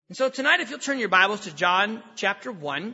And so tonight, if you'll turn your Bibles to John chapter 1,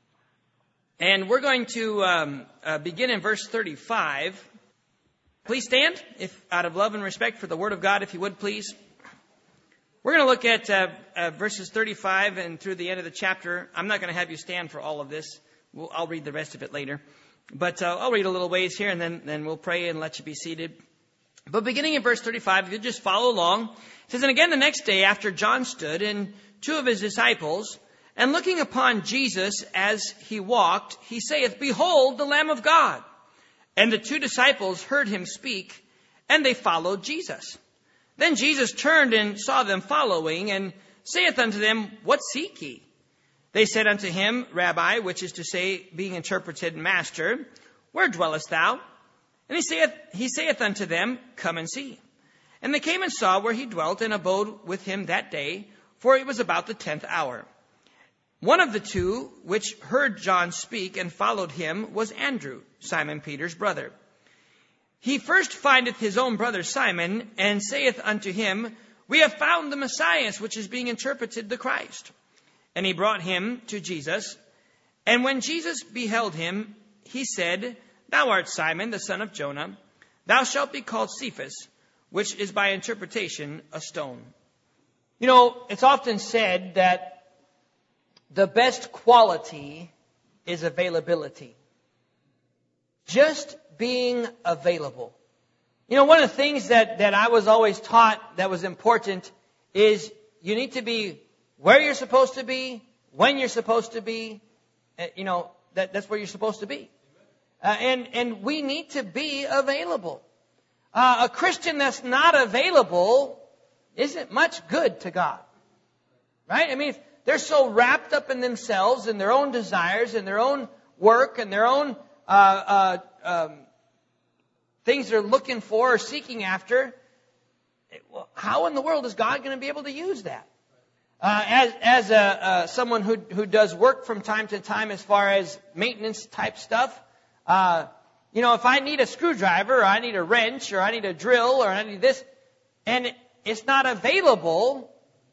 and we're going to begin in verse 35. Please stand, if out of love and respect for the Word of God, if you would, please. We're going to look at verses 35 and through the end of the chapter. I'm not going to have you stand for all of this. I'll read the rest of it later. But I'll read a little ways here, and then we'll pray and let you be seated. But beginning in verse 35, if you just follow along, it says, "And again the next day after John stood, and two of his disciples, and looking upon Jesus as he walked, he saith, Behold, the Lamb of God. And the two disciples heard him speak, and they followed Jesus. Then Jesus turned and saw them following, and saith unto them, What seek ye? They said unto him, Rabbi, which is to say, being interpreted, Master, where dwellest thou? And he saith unto them, Come and see. And they came and saw where he dwelt, and abode with him that day, for it was about the 10th hour. One of the two which heard John speak and followed him was Andrew, Simon Peter's brother. He first findeth his own brother Simon, and saith unto him, We have found the Messiah, which is being interpreted the Christ. And he brought him to Jesus. And when Jesus beheld him, he said, Thou art Simon, the son of Jonah. Thou shalt be called Cephas, which is by interpretation a stone." You know, it's often said that the best quality is availability. Just being available. You know, one of the things that I was always taught that was important is you need to be where you're supposed to be, when you're supposed to be. You know, that's where you're supposed to be. And we need to be available. A Christian that's not available isn't much good to God. Right? I mean, they're so wrapped up in themselves and their own desires and their own work and their own things they're looking for or seeking after. How in the world is God going to be able to use that? As someone who does work from time to time as far as maintenance type stuff, you know, if I need a screwdriver or I need a wrench or I need a drill or I need this, and it's not available,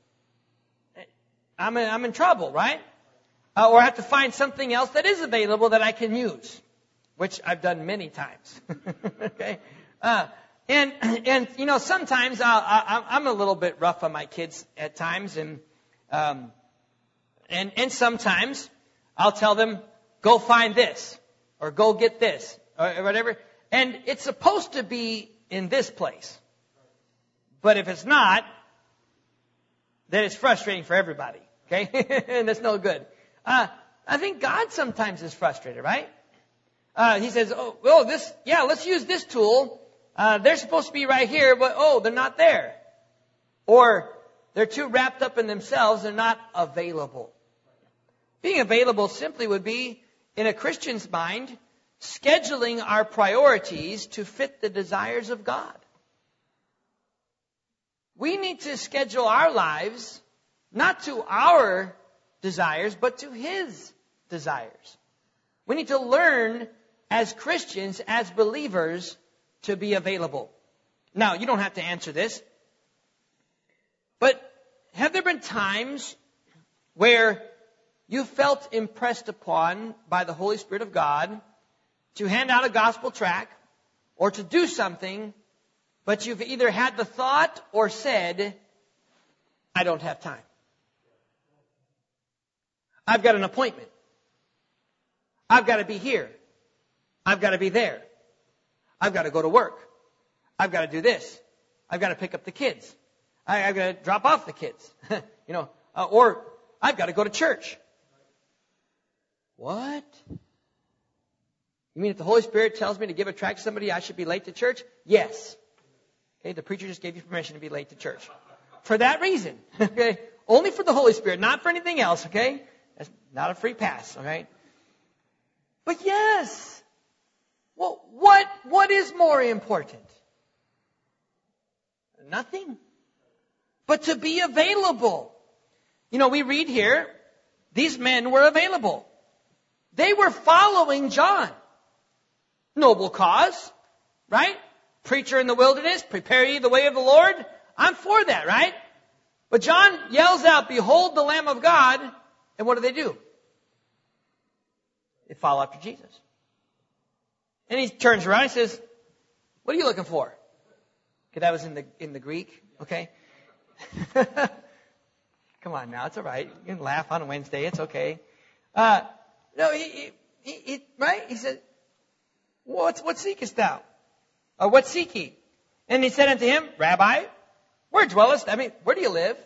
I'm in trouble, right? Or I have to find something else that is available that I can use, which I've done many times. Okay, and you know, sometimes I'm a little bit rough on my kids at times, and sometimes I'll tell them, go find this or go get this or whatever, and it's supposed to be in this place. But if it's not, then it's frustrating for everybody. Okay? And that's no good. I think God sometimes is frustrated, right? He says, let's use this tool. They're supposed to be right here, but they're not there. Or they're too wrapped up in themselves, they're not available. Being available simply would be, in a Christian's mind, scheduling our priorities to fit the desires of God. We need to schedule our lives not to our desires, but to His desires. We need to learn as Christians, as believers, to be available. Now, you don't have to answer this, but have there been times where you felt impressed upon by the Holy Spirit of God to hand out a gospel tract or to do something, but you've either had the thought or said, I don't have time. I've got an appointment. I've got to be here. I've got to be there. I've got to go to work. I've got to do this. I've got to pick up the kids. I've got to drop off the kids. Or I've got to go to church. What? You mean if the Holy Spirit tells me to give a tract to somebody, I should be late to church? Yes. Okay, the preacher just gave you permission to be late to church. For that reason. Okay? Only for the Holy Spirit, not for anything else, okay? That's not a free pass, okay? But yes. Well, what is more important? Nothing. But to be available. You know, we read here, these men were available. They were following John. Noble cause, right? Preacher in the wilderness, prepare ye the way of the Lord. I'm for that, right? But John yells out, "Behold the Lamb of God." And what do? They follow after Jesus. And he turns around and says, "What are you looking for?" Okay, that was in the Greek. Okay. Come on now, it's all right. You can laugh on a Wednesday. It's okay. No, he right? He said, "What seekest thou? Or what seek ye?" And he said unto him, "Rabbi, where dwellest? Where do you live?"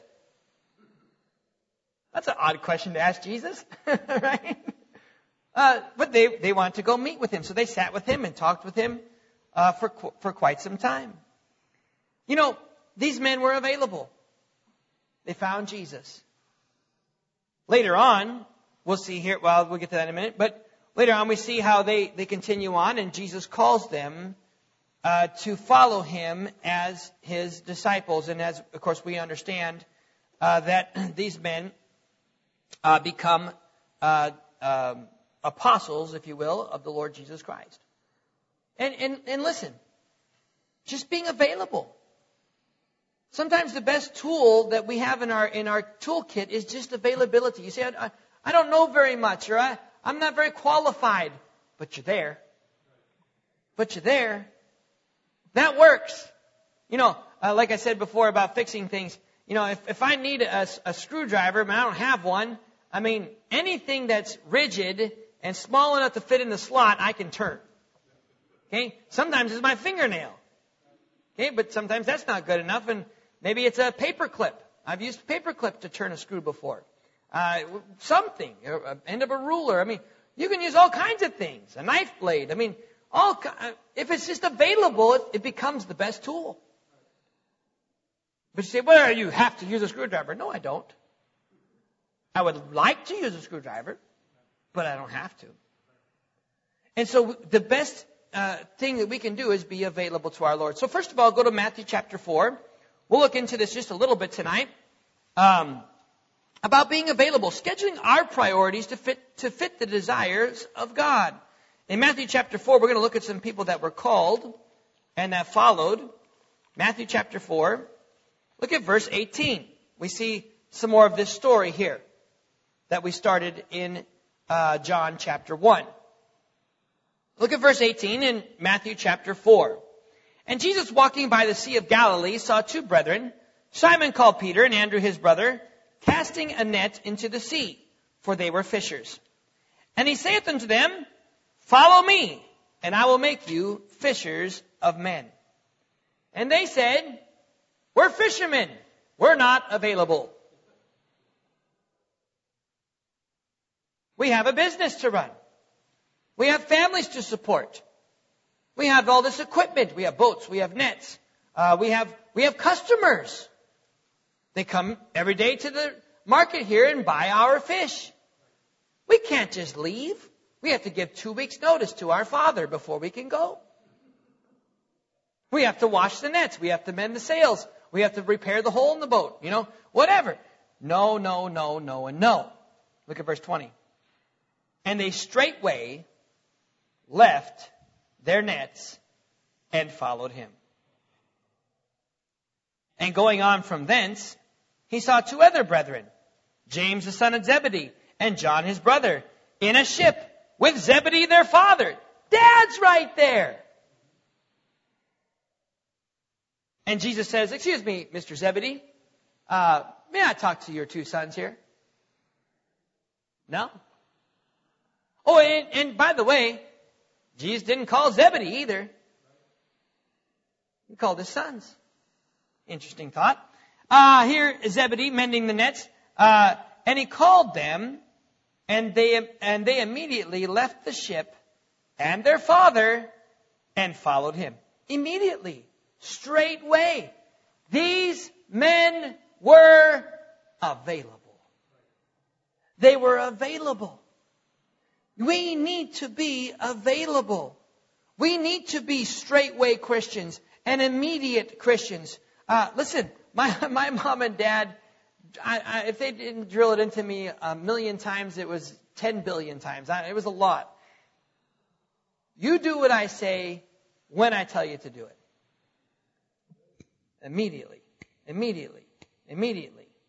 That's an odd question to ask Jesus, right? But they wanted to go meet with him, so they sat with him and talked with him for quite some time. You know, these men were available. They found Jesus. Later on, we'll see here, well, we'll get to that in a minute, but later on we see how they continue on, and Jesus calls them to follow him as his disciples. And as, of course, we understand that these men become apostles, if you will, of the Lord Jesus Christ. And listen, just being available. Sometimes the best tool that we have in our toolkit is just availability. You say, I don't know very much, or I'm not very qualified, but you're there. But you're there. That works. You know, like I said before about fixing things, you know, if I need a screwdriver, but I don't have one, anything that's rigid and small enough to fit in the slot, I can turn. Okay? Sometimes it's my fingernail. Okay? But sometimes that's not good enough, and maybe it's a paper clip. I've used a paper clip to turn a screw before. Something, end of a ruler. You can use all kinds of things. A knife blade. If it's just available, it becomes the best tool. But you say, well, you have to use a screwdriver. No, I don't. I would like to use a screwdriver, but I don't have to. And so the best thing that we can do is be available to our Lord. So first of all, go to Matthew chapter 4. We'll look into this just a little bit tonight. About being available, scheduling our priorities to fit the desires of God. In Matthew chapter 4, we're going to look at some people that were called and that followed. Matthew chapter 4, look at verse 18. We see some more of this story here that we started in John chapter 1. Look at verse 18 in Matthew chapter 4. And Jesus, walking by the Sea of Galilee, saw two brethren, Simon called Peter and Andrew his brother, casting a net into the sea, for they were fishers. And he saith unto them, Follow me, and I will make you fishers of men. And they said, We're fishermen. We're not available. We have a business to run. We have families to support. We have all this equipment. We have boats. We have nets. We have customers. They come every day to the market here and buy our fish. We can't just leave. We have to give 2 weeks notice to our Father before we can go. We have to wash the nets. We have to mend the sails. We have to repair the hole in the boat. Whatever. No, no, no, no, and no. Look at verse 20. And they straightway left their nets and followed him. And going on from thence, he saw two other brethren, James the son of Zebedee and John his brother, in a ship with Zebedee their father. Dad's right there. And Jesus says, Excuse me, Mr. Zebedee, may I talk to your two sons here? No? Oh, and by the way, Jesus didn't call Zebedee either. He called his sons. Interesting thought. Here is Zebedee mending the nets, and he called them, and they immediately left the ship and their father and followed him. Immediately, straightway, these men were available. They were available. We need to be available. We need to be straightway Christians and immediate Christians. Listen, my mom and dad, if they didn't drill it into me 1,000,000 times, it was 10 billion times. It was a lot. You do what I say when I tell you to do it. Immediately. Immediately. Immediately.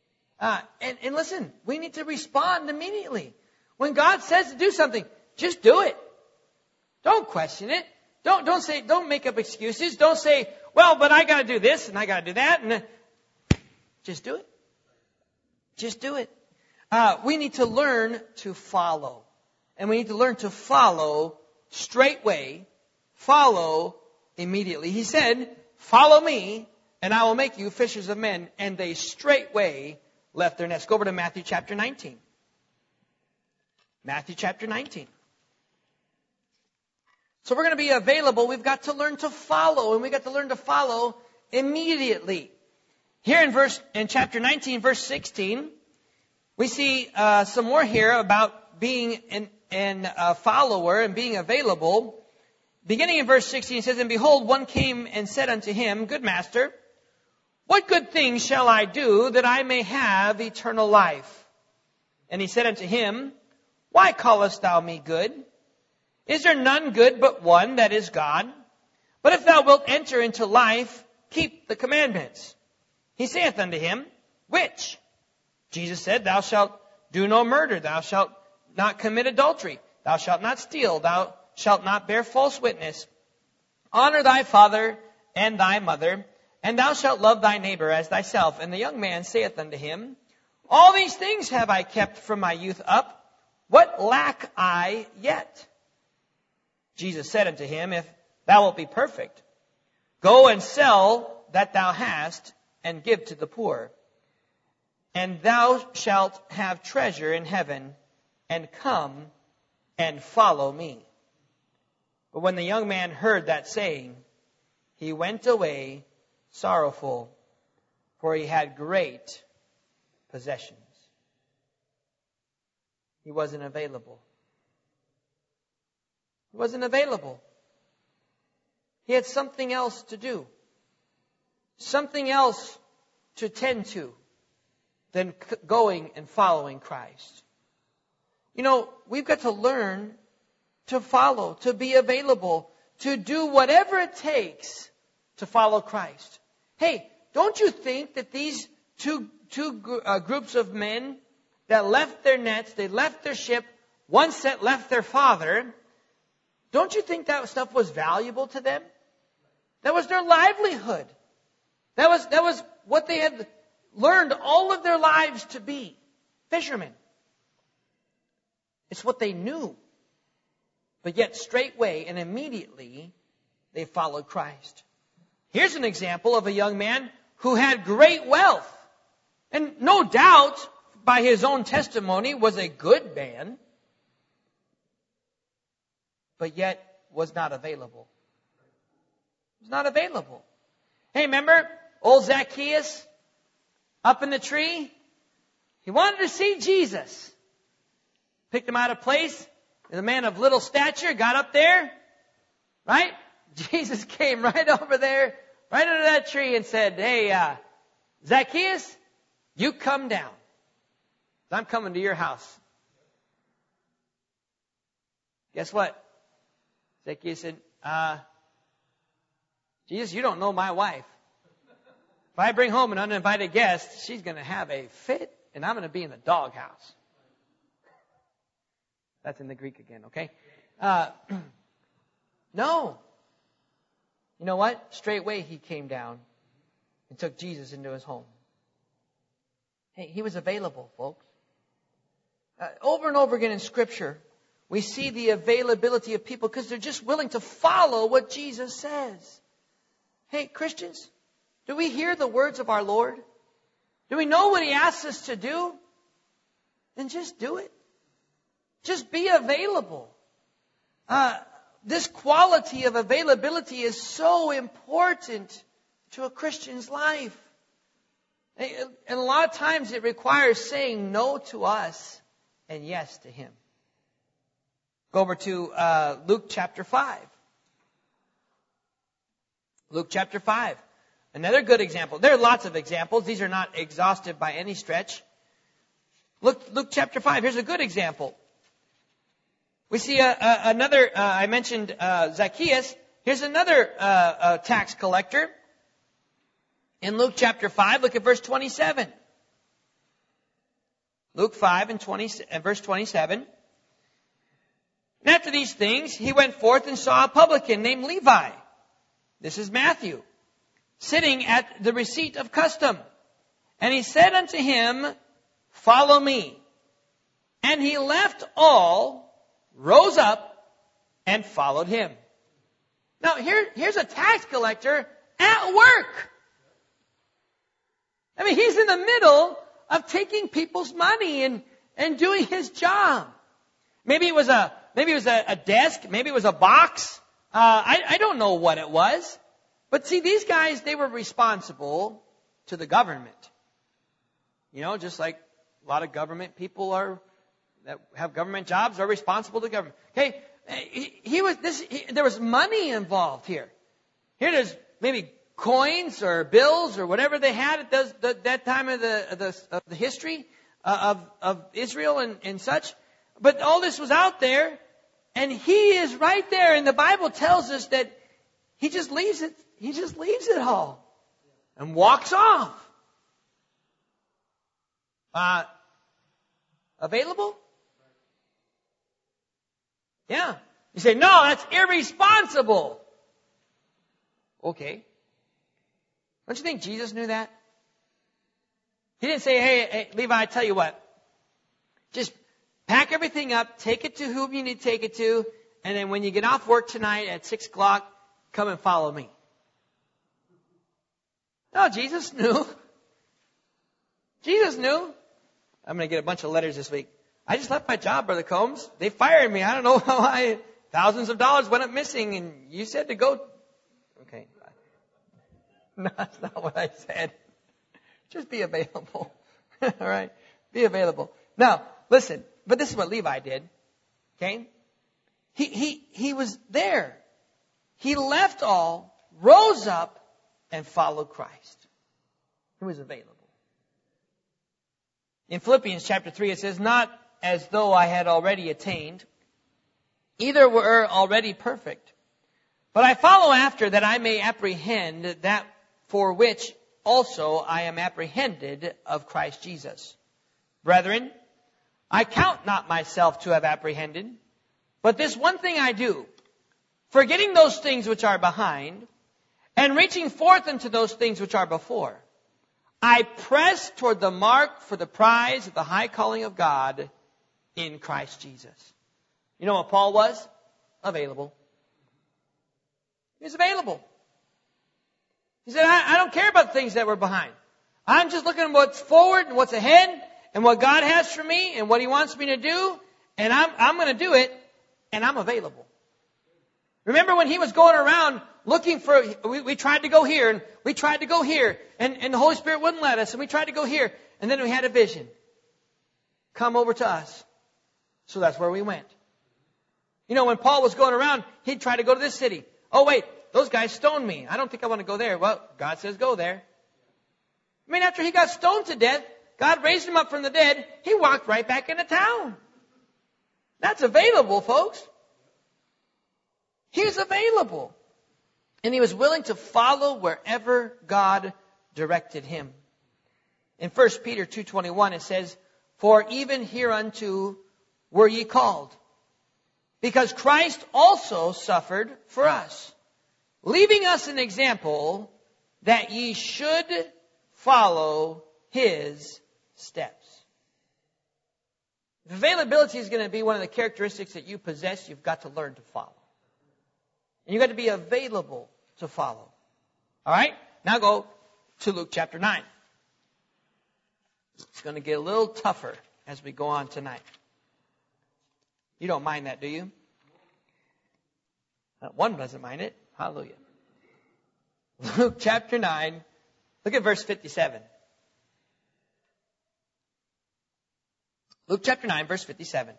And listen, we need to respond immediately. When God says to do something, just do it. Don't question it. Don't make up excuses. Don't say, well, but I got to do this and I got to do that. And just do it. Just do it. We need to learn to follow. And we need to learn to follow straightway. Follow immediately. He said, follow me and I will make you fishers of men. And they straightway left their nets. Go over to Matthew chapter 19. Matthew chapter 19. So we're going to be available. We've got to learn to follow. And we've got to learn to follow immediately. Here in chapter 19, verse 16, we see some more here about being a follower and being available. Beginning in verse 16, it says, and behold, one came and said unto him, Good master, what good thing shall I do that I may have eternal life? And he said unto him, Why callest thou me good? Is there none good but one, that is God? But if thou wilt enter into life, keep the commandments. He saith unto him, Which? Jesus said, Thou shalt do no murder, thou shalt not commit adultery, thou shalt not steal, thou shalt not bear false witness. Honor thy father and thy mother, and thou shalt love thy neighbor as thyself. And the young man saith unto him, All these things have I kept from my youth up. What lack I yet? Jesus said unto him, If thou wilt be perfect, go and sell that thou hast, and give to the poor. And thou shalt have treasure in heaven, and come and follow me. But when the young man heard that saying, he went away sorrowful, for he had great possessions. He wasn't available. He wasn't available. He had something else to do. Something else to tend to than going and following Christ. You know, we've got to learn to follow, to be available, to do whatever it takes to follow Christ. Hey, don't you think that these two groups of men that left their nets, they left their ship, one set left their father, don't you think that stuff was valuable to them? That was their livelihood. That was what they had learned all of their lives to be. Fishermen. It's what they knew. But yet straightway and immediately they followed Christ. Here's an example of a young man who had great wealth. And no doubt, by his own testimony, was a good man. But yet was not available. Was not available. Hey, remember old Zacchaeus up in the tree? He wanted to see Jesus. Picked him out of place. The man of little stature got up there. Right? Jesus came right over there, right under that tree and said, Hey, Zacchaeus, you come down. I'm coming to your house. Guess what? Zacchaeus said, Jesus, you don't know my wife. If I bring home an uninvited guest, she's going to have a fit, and I'm going to be in the doghouse. That's in the Greek again, okay? No. You know what? Straightway he came down and took Jesus into his home. Hey, he was available, folks. Over and over again in Scripture, we see the availability of people because they're just willing to follow what Jesus says. Hey, Christians, do we hear the words of our Lord? Do we know what He asks us to do? Then just do it. Just be available. This quality of availability is so important to a Christian's life. And a lot of times it requires saying no to us and yes to Him. Go over to Luke chapter 5. Luke chapter 5. Another good example. There are lots of examples. These are not exhaustive by any stretch. Luke chapter 5. Here's a good example. We see another, I mentioned Zacchaeus. Here's another tax collector. In Luke chapter 5, look at verse 27. Luke 5 and verse 27. And after these things, he went forth and saw a publican named Levi. This is Matthew, sitting at the receipt of custom. And he said unto him, Follow me. And he left all, rose up, and followed him. Now, here's a tax collector at work. I mean, he's in the middle of taking people's money and doing his job. Maybe it was a desk. Maybe it was a box. I don't know what it was. But see, these guys, they were responsible to the government. You know, just like a lot of government people that have government jobs are responsible to government. Okay, there was money involved here. Here there's maybe coins or bills or whatever they had at that time of the history of Israel and such. But all this was out there, and he is right there. And the Bible tells us that he just leaves it. He just leaves it all and walks off. Available? Yeah. You say, no, that's irresponsible. Okay. Don't you think Jesus knew that? He didn't say, hey, Levi, I tell you what. Just pack everything up, take it to whom you need to take it to, and then when you get off work tonight at 6 o'clock, come and follow me. No, Jesus knew. Jesus knew. I'm going to get a bunch of letters this week. I just left my job, Brother Combs. They fired me. I don't know how thousands of dollars went up missing, and you said to go. Okay. No, that's not what I said. Just be available. All right? Be available. Now, listen, but this is what Levi did. Okay? He was there. He left all, rose up, and followed Christ. He was available. In Philippians chapter 3, it says, Not as though I had already attained, either were already perfect, but I follow after that I may apprehend that for which also I am apprehended of Christ Jesus. Brethren, I count not myself to have apprehended, but this one thing I do, forgetting those things which are behind, and reaching forth unto those things which are before, I press toward the mark for the prize of the high calling of God in Christ Jesus. You know what Paul was? Available. He was available. He said, I don't care about the things that were behind. I'm just looking at what's forward and what's ahead and what God has for me and what He wants me to do. And I'm going to do it. And I'm available. Remember when he was going around looking for, we tried to go here and we tried to go here and the Holy Spirit wouldn't let us and we tried to go here and then we had a vision. Come over to us. So that's where we went. You know, when Paul was going around, he'd try to go to this city. Oh wait, those guys stoned me. I don't think I want to go there. Well, God says go there. I mean, after he got stoned to death, God raised him up from the dead. He walked right back into town. That's available, folks. He's available. And he was willing to follow wherever God directed him. In 1 Peter 2:21 it says, For even hereunto were ye called, because Christ also suffered for us, leaving us an example that ye should follow his steps. If availability is going to be one of the characteristics that you possess, you've got to learn to follow. And you've got to be available to follow. All right? Now go to Luke chapter 9. It's going to get a little tougher as we go on tonight. You don't mind that, do you? One doesn't mind it. Hallelujah. Luke chapter 9. Look at verse 57. Luke chapter 9, verse 57.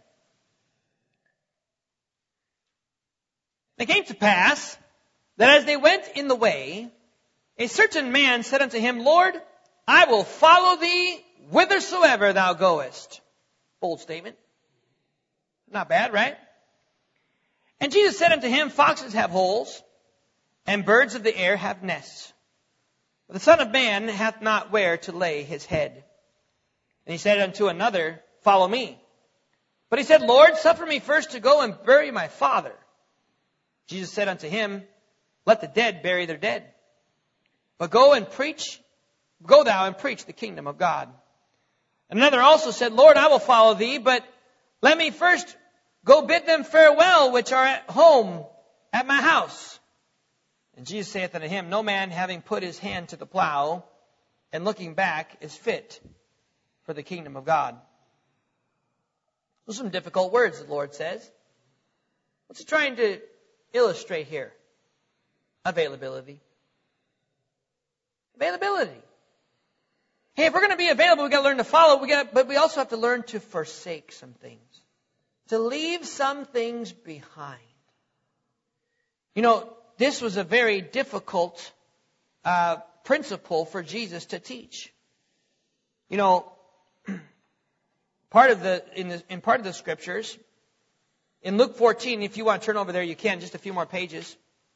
It came to pass that as they went in the way, a certain man said unto him, Lord, I will follow thee whithersoever thou goest. Bold statement. Not bad, right? And Jesus said unto him, Foxes have holes, and birds of the air have nests, but the Son of Man hath not where to lay his head. And he said unto another, Follow me. But he said, Lord, suffer me first to go and bury my father. Jesus said unto him, Let the dead bury their dead. But go thou and preach the kingdom of God. And another also said, Lord, I will follow thee, but let me first go bid them farewell, which are at home at my house. And Jesus saith unto him, No man having put his hand to the plow and looking back is fit for the kingdom of God. Those are some difficult words, the Lord says. What's he trying to illustrate here? Availability. Availability. Hey, if we're going to be available, we've got to learn to follow, but we also have to learn to forsake some things. To leave some things behind. You know, this was a very difficult principle for Jesus to teach. You know, in part of the scriptures, in Luke 14, if you want to turn over there, you can, just a few more pages.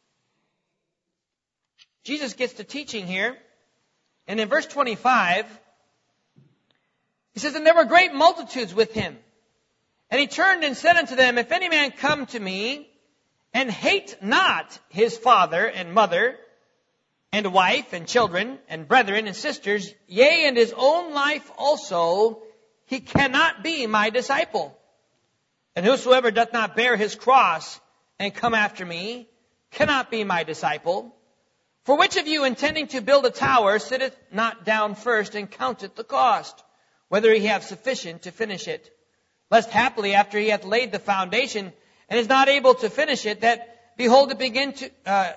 Jesus gets to teaching here, and in verse 25, he says, And there were great multitudes with him. And he turned and said unto them, If any man come to me, and hate not his father and mother, and wife, and children, and brethren, and sisters, yea, and his own life also, he cannot be my disciple. And whosoever doth not bear his cross, and come after me, cannot be my disciple. For which of you, intending to build a tower, sitteth not down first, and counteth the cost, whether he have sufficient to finish it? Lest haply, after he hath laid the foundation, and is not able to finish it, that, behold, it begin to,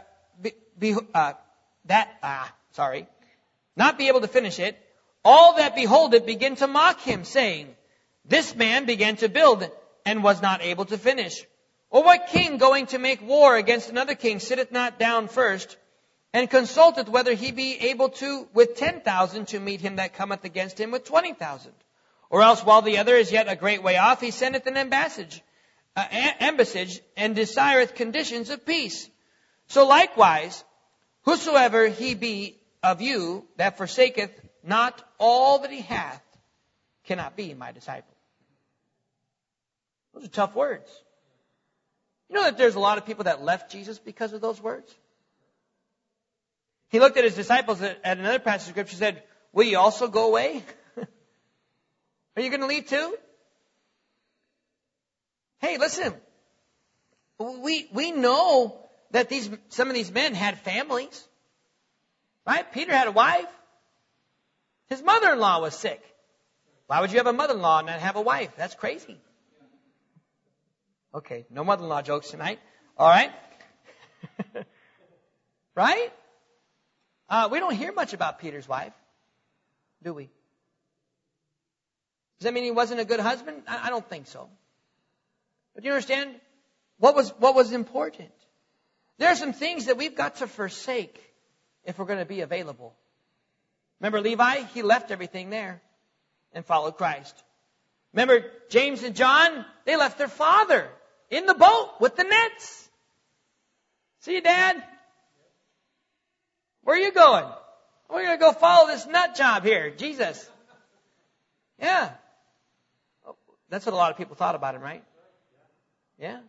not be able to finish it, all that behold it begin to mock him, saying, This man began to build, and was not able to finish. Or what king going to make war against another king sitteth not down first, and consulteth whether he be able to with 10,000 to meet him that cometh against him with 20,000? Or else while the other is yet a great way off, he sendeth an embassage, and desireth conditions of peace. So likewise, whosoever he be of you that forsaketh not all that he hath, cannot be my disciple. Those are tough words. You know that there's a lot of people that left Jesus because of those words? He looked at his disciples at another passage of Scripture and said, Will you also go away? Are you going to leave too? Hey, listen. We know that some of these men had families. Right? Peter had a wife. His mother-in-law was sick. Why would you have a mother-in-law and not have a wife? That's crazy. Okay, no mother-in-law jokes tonight. All right? Right? We don't hear much about Peter's wife, do we? Does that mean he wasn't a good husband? I don't think so. But you understand what was important? There are some things that we've got to forsake if we're going to be available. Remember Levi? He left everything there and followed Christ. Remember James and John? They left their father in the boat with the nets. See you, Dad? Where are you going? We're going to go follow this nut job here, Jesus. Yeah. That's what a lot of people thought about him, right? Yeah.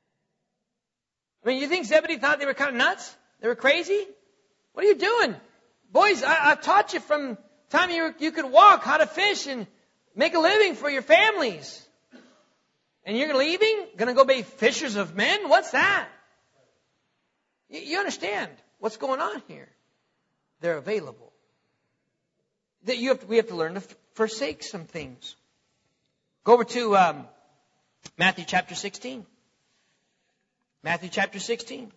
I mean, you think Zebedee thought they were kind of nuts? They were crazy? What are you doing? Boys, I've taught you from the time you could walk how to fish and make a living for your families. And you're leaving? Going to go be fishers of men? What's that? You understand what's going on here. They're available. We have to learn to forsake some things. Go over to Matthew chapter 16. Matthew chapter 16.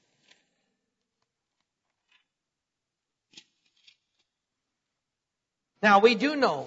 Now, we do know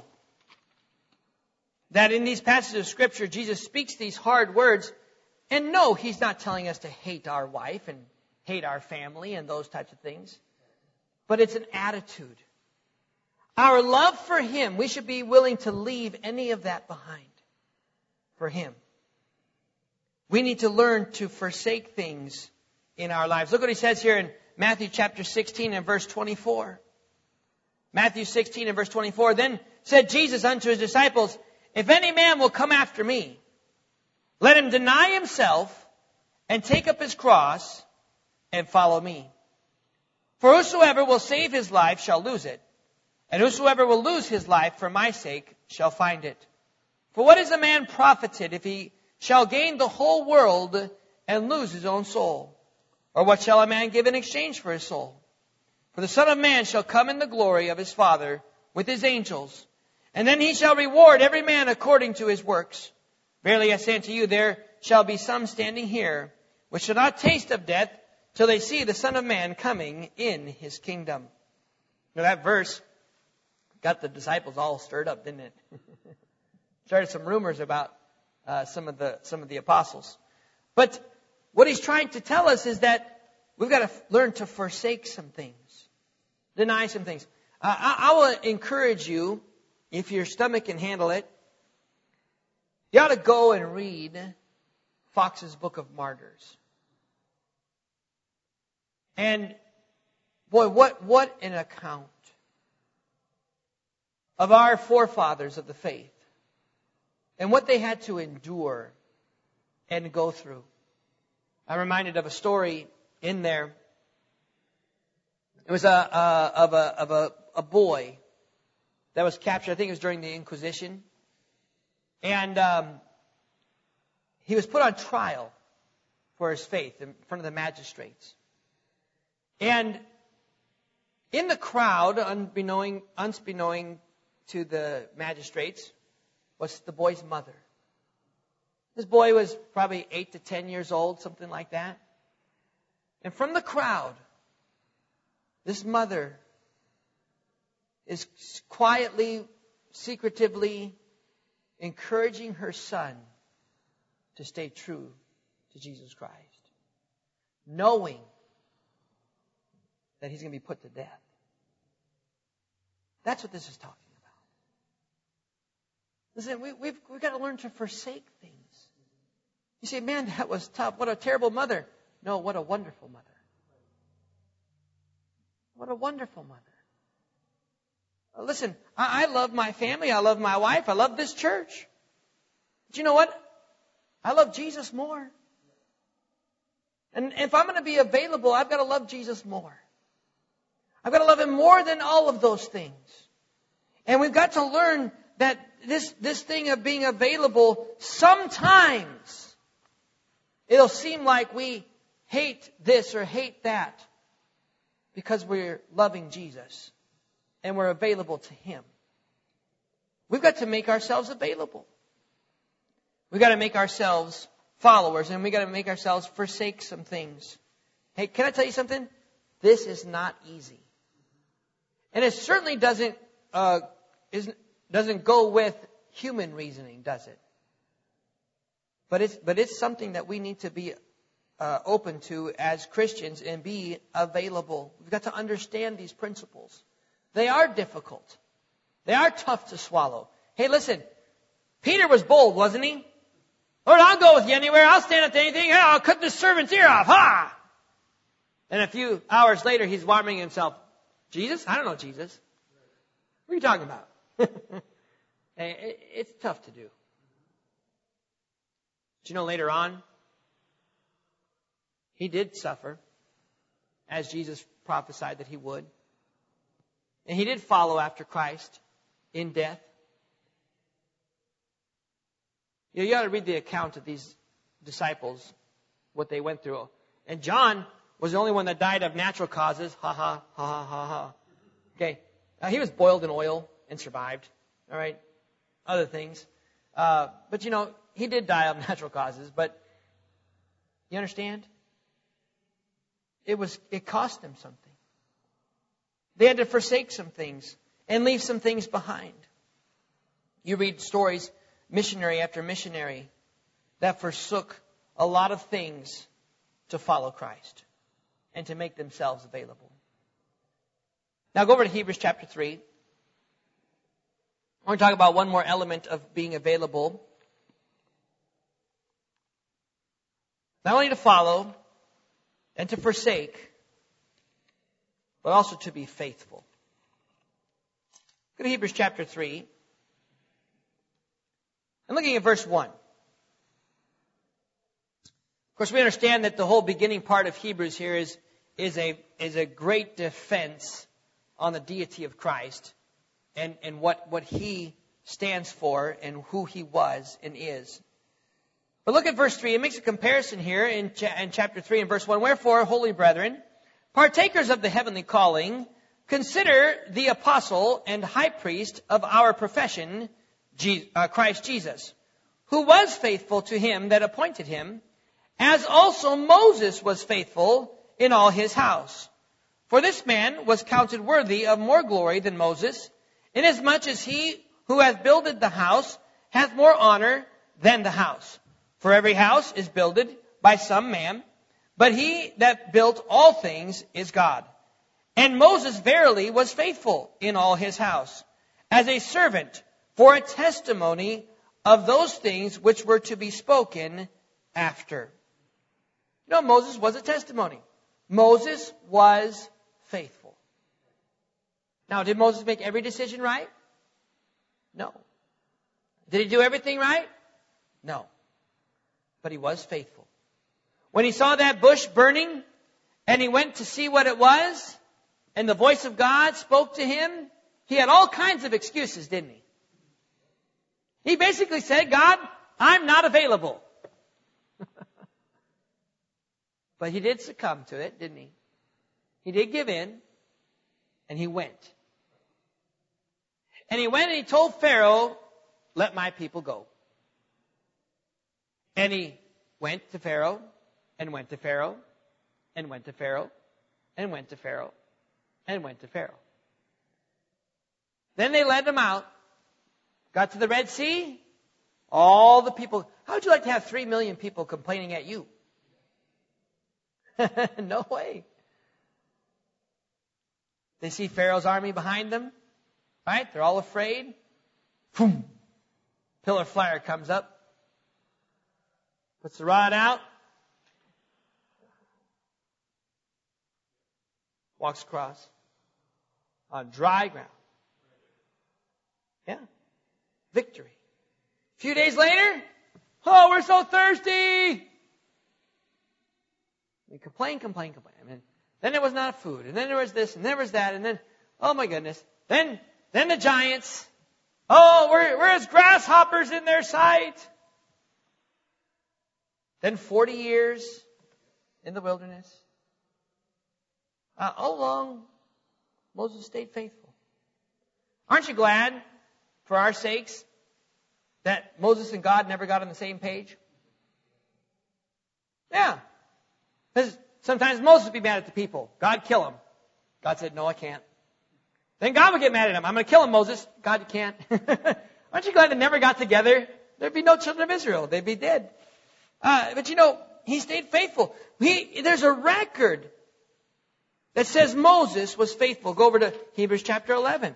that in these passages of Scripture, Jesus speaks these hard words. And no, He's not telling us to hate our wife and hate our family and those types of things. But it's an attitude. Our love for Him, we should be willing to leave any of that behind for Him. We need to learn to forsake things in our lives. Look what He says here in Matthew chapter 16 and verse 24. Matthew 16 and verse 24. Then said Jesus unto his disciples, if any man will come after me, let him deny himself and take up his cross and follow me. For whosoever will save his life shall lose it, and whosoever will lose his life for my sake shall find it. For what is a man profited if he shall gain the whole world and lose his own soul? Or what shall a man give in exchange for his soul? For the Son of Man shall come in the glory of his Father with his angels, and then he shall reward every man according to his works. Verily I say unto you, there shall be some standing here, which shall not taste of death, till they see the Son of Man coming in his kingdom. Now that verse got the disciples all stirred up, didn't it? Started some rumors about some of the apostles. But what he's trying to tell us is that we've got to learn to forsake some things, deny some things. I will encourage you, if your stomach can handle it, you ought to go and read Fox's Book of Martyrs. And boy, what an account of our forefathers of the faith and what they had to endure and go through. I'm reminded of a story in there. It was of a boy that was captured. I think it was during the Inquisition, and he was put on trial for his faith in front of the magistrates. And in the crowd, unbeknown to the magistrates, was the boy's mother. This boy was probably 8 to 10 years old, something like that. And from the crowd, this mother is quietly, secretively encouraging her son to stay true to Jesus Christ, knowing that he's going to be put to death. That's what this is talking about. Listen, we've got to learn to forsake things. You say, man, that was tough. What a terrible mother. No, what a wonderful mother. What a wonderful mother. Listen, I love my family. I love my wife. I love this church. But you know what? I love Jesus more. And if I'm going to be available, I've got to love Jesus more. I've got to love Him more than all of those things. And we've got to learn that this thing of being available, sometimes it'll seem like we hate this or hate that because we're loving Jesus and we're available to Him. We've got to make ourselves available. We've got to make ourselves followers, and we've got to make ourselves forsake some things. Hey, can I tell you something? This is not easy. And it certainly doesn't go with human reasoning, does it? But it's something that we need to be open to as Christians and be available. We've got to understand these principles. They are difficult. They are tough to swallow. Hey, listen, Peter was bold, wasn't he? Lord, I'll go with you anywhere. I'll stand up to anything. I'll cut this servant's ear off. Ha! And a few hours later, he's warming himself. Jesus? I don't know Jesus. What are you talking about? It's tough to do. But you know, later on, he did suffer, as Jesus prophesied that he would. And he did follow after Christ in death. You ought to read the account of these disciples, what they went through. And John was the only one that died of natural causes. Ha ha, ha ha, ha ha. Okay. He was boiled in oil and survived. All right. Other things. But you know, he did die of natural causes. But you understand? It cost them something. They had to forsake some things and leave some things behind. You read stories, missionary after missionary, that forsook a lot of things to follow Christ and to make themselves available. Now go over to Hebrews chapter 3. I want to talk about one more element of being available. Not only to follow and to forsake, but also to be faithful. Go to Hebrews chapter 3. And looking at verse 1. Of course, we understand that the whole beginning part of Hebrews here is a great defense on the deity of Christ and what He stands for and who He was and is. But look at verse 3. It makes a comparison here in chapter 3 and verse 1. Wherefore, holy brethren, partakers of the heavenly calling, consider the apostle and high priest of our profession, Christ Jesus, who was faithful to Him that appointed Him, as also Moses was faithful in all his house. For this man was counted worthy of more glory than Moses, inasmuch as he who hath builded the house hath more honor than the house. For every house is builded by some man, but he that built all things is God. And Moses verily was faithful in all his house, as a servant for a testimony of those things which were to be spoken after. No, Moses was a testimony. Moses was faithful. Now, did Moses make every decision right? No. Did he do everything right? No. But he was faithful. When he saw that bush burning, and he went to see what it was, and the voice of God spoke to him, he had all kinds of excuses, didn't he? He basically said, God, I'm not available. But he did succumb to it, didn't he? He did give in, and he went. And he went and he told Pharaoh, let my people go. And he went to Pharaoh, and went to Pharaoh, and went to Pharaoh, and went to Pharaoh, and went to Pharaoh. Then they led him out, got to the Red Sea, all the people. How would you like to have 3 million people complaining at you? No way. They see Pharaoh's army behind them, right? They're all afraid. Boom. Pillar of fire comes up, puts the rod out, walks across on dry ground. Yeah. Victory. A few days later, oh, we're so thirsty. We complain. I mean, then there was not food, and then there was this, and there was that, and then, oh my goodness. Then the giants. Oh, we're as grasshoppers in their sight. Then 40 years in the wilderness. All along, Moses stayed faithful. Aren't you glad, for our sakes, that Moses and God never got on the same page? Yeah. Because sometimes Moses would be mad at the people. God, kill him. God said, no, I can't. Then God would get mad at him. I'm going to kill him, Moses. God, you can't. Aren't you glad they never got together? There'd be no children of Israel. They'd be dead. But you know, he stayed faithful. There's a record that says Moses was faithful. Go over to Hebrews chapter 11.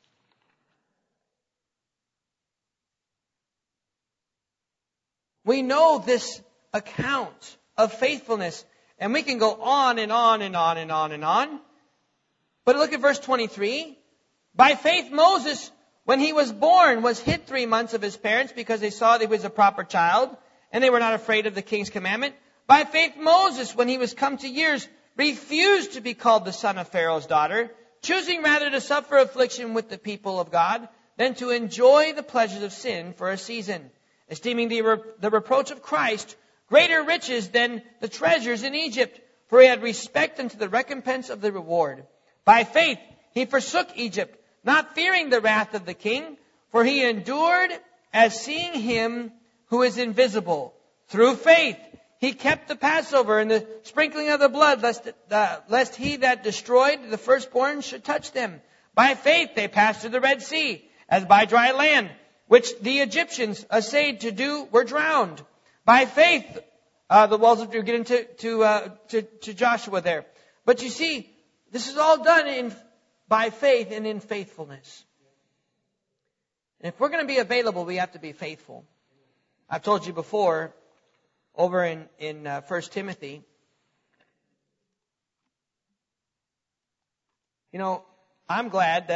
We know this account of faithfulness. And we can go on and on and on and on and on. But look at verse 23. By faith Moses, when he was born, was hid 3 months of his parents because they saw that he was a proper child, and they were not afraid of the king's commandment. By faith Moses, when he was come to years, refused to be called the son of Pharaoh's daughter, choosing rather to suffer affliction with the people of God than to enjoy the pleasures of sin for a season, esteeming the reproach of Christ greater riches than the treasures in Egypt, for he had respect unto the recompense of the reward. By faith he forsook Egypt, not fearing the wrath of the king, for he endured as seeing him who is invisible. Through faith he kept the Passover and the sprinkling of the blood, lest he that destroyed the firstborn should touch them. By faith they passed through the Red Sea, as by dry land, which the Egyptians essayed to do were drowned. By faith, the walls of Jericho, get into Joshua there. But you see, this is all done by faith and in faithfulness. And if we're going to be available, we have to be faithful. I've told you before, over in 1 Timothy, you know, I'm glad that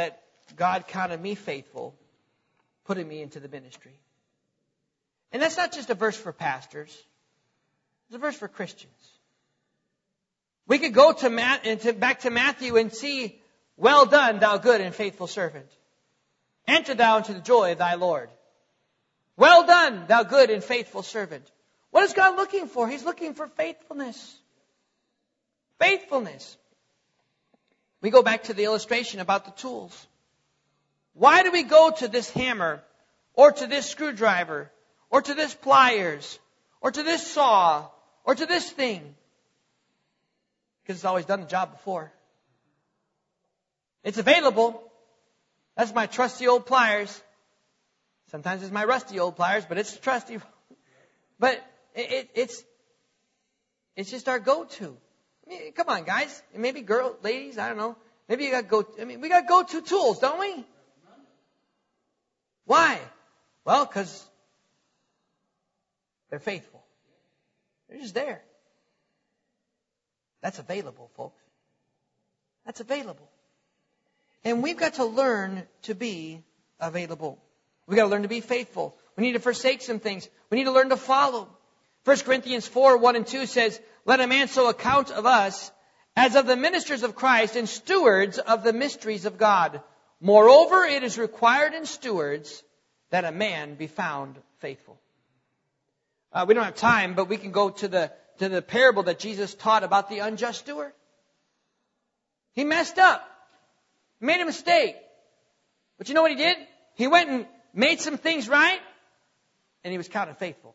God counted me faithful, putting me into the ministry. And that's not just a verse for pastors. It's a verse for Christians. We could go to back to Matthew and see, well done, thou good and faithful servant. Enter thou into the joy of thy Lord. Well done, thou good and faithful servant. What is God looking for? He's looking for faithfulness. Faithfulness. We go back to the illustration about the tools. Why do we go to this hammer, or to this screwdriver, or to this pliers, or to this saw, or to this thing? Because it's always done the job before. It's available. That's my trusty old pliers. Sometimes it's my rusty old pliers, but it's trusty. But it's just our go-to. I mean, come on, guys. Maybe girls, ladies, I don't know. Maybe you got we got go-to tools, don't we? Why? Well, because they're faithful. They're just there. That's available, folks. That's available. And we've got to learn to be available. We've got to learn to be faithful. We need to forsake some things. We need to learn to follow. 1 Corinthians 4:1-2 says, let a man so account of us as of the ministers of Christ and stewards of the mysteries of God. Moreover, it is required in stewards that a man be found faithful. We don't have time, but we can go to the parable that Jesus taught about the unjust steward. He messed up. Made a mistake. But you know what he did? He went and made some things right, and he was counted faithful.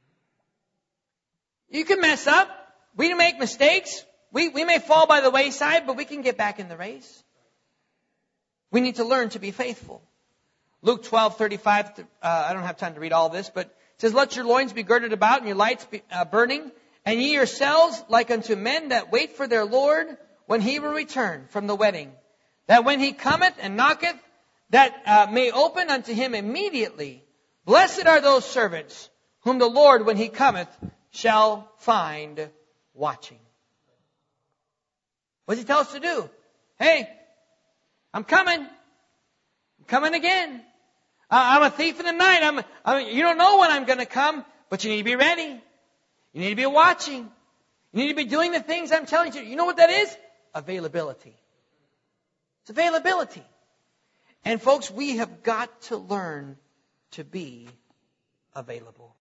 You can mess up. We make mistakes. We may fall by the wayside, but we can get back in the race. We need to learn to be faithful. Luke 12:35, I don't have time to read all this, but it says, let your loins be girded about and your lights be burning, and ye yourselves like unto men that wait for their Lord when he will return from the wedding, that when he cometh and knocketh, that may open unto him immediately. Blessed are those servants whom the Lord, when he cometh, shall find watching. What does he tell us to do? Hey, I'm coming. I'm coming again. I'm a thief in the night. You don't know when I'm going to come, but you need to be ready. You need to be watching. You need to be doing the things I'm telling you. You know what that is? Availability. It's availability. And folks, we have got to learn to be available.